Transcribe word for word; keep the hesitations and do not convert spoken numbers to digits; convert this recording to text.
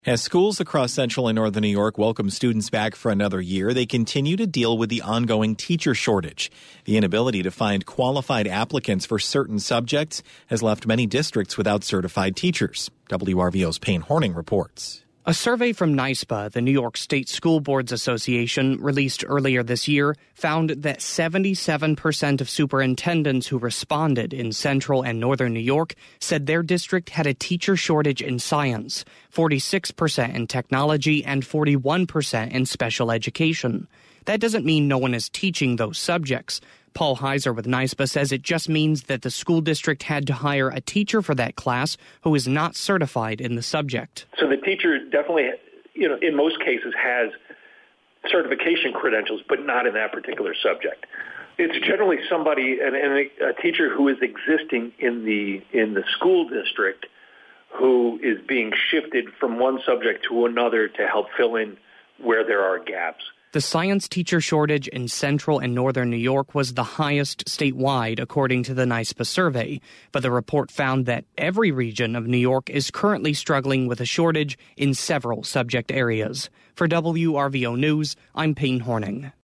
As schools across central and northern New York welcome students back for another year, they continue to deal with the ongoing teacher shortage. The inability to find qualified applicants for certain subjects has left many districts without certified teachers. W R V O's Payne Horning reports. A survey from NYSPA, the New York State School Boards Association, released earlier this year, found that seventy-seven percent of superintendents who responded in central and northern New York said their district had a teacher shortage in science, forty-six percent in technology, and forty-one percent in special education. That doesn't mean no one is teaching those subjects. Paul Heiser with NYSPA says it just means that the school district had to hire a teacher for that class who is not certified in the subject. So the teacher definitely, you know, in most cases has certification credentials, but not in that particular subject. It's generally somebody, and, and a, a teacher who is existing in the in the school district who is being shifted from one subject to another to help fill in where there are gaps. The science teacher shortage in central and northern New York was the highest statewide, according to the NYSPA survey. But the report found that every region of New York is currently struggling with a shortage in several subject areas. For W R V O News, I'm Payne Horning.